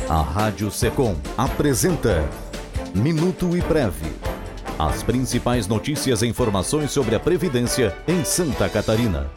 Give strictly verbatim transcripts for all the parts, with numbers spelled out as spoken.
A Rádio Secom apresenta Minuto IPREV. As principais notícias e informações sobre a Previdência em Santa Catarina.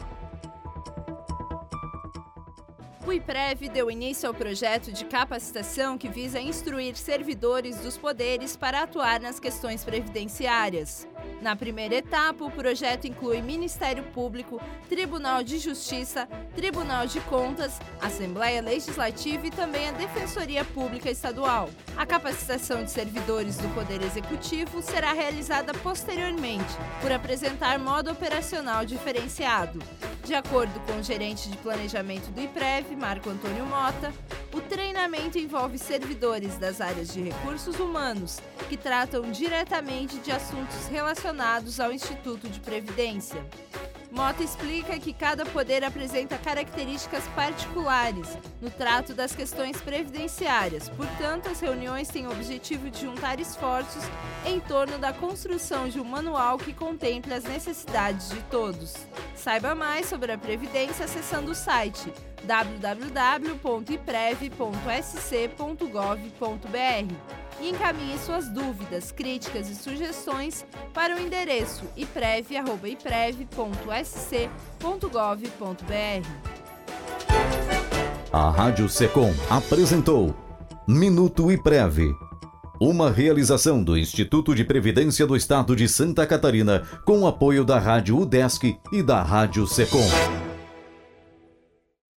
O IPREV deu início ao projeto de capacitação que visa instruir servidores dos poderes para atuar nas questões previdenciárias. Na primeira etapa, o projeto inclui Ministério Público, Tribunal de Justiça, Tribunal de Contas, Assembleia Legislativa e também a Defensoria Pública Estadual. A capacitação de servidores do Poder Executivo será realizada posteriormente, por apresentar modo operacional diferenciado. De acordo com o gerente de planejamento do IPREV, Marco Antônio Mota, o treinamento envolve servidores das áreas de recursos humanos, que tratam diretamente de assuntos relacionados ao Instituto de Previdência. Mota explica que cada poder apresenta características particulares no trato das questões previdenciárias, portanto, as reuniões têm o objetivo de juntar esforços em torno da construção de um manual que contemple as necessidades de todos. Saiba mais sobre a Previdência acessando o site w w w ponto iprev ponto s c ponto gov ponto b r e encaminhe suas dúvidas, críticas e sugestões para o endereço iprev arroba iprev ponto s c ponto gov ponto b r. A Rádio Secom apresentou Minuto IPREV, uma realização do Instituto de Previdência do Estado de Santa Catarina com o apoio da Rádio UDESC e da Rádio Secom.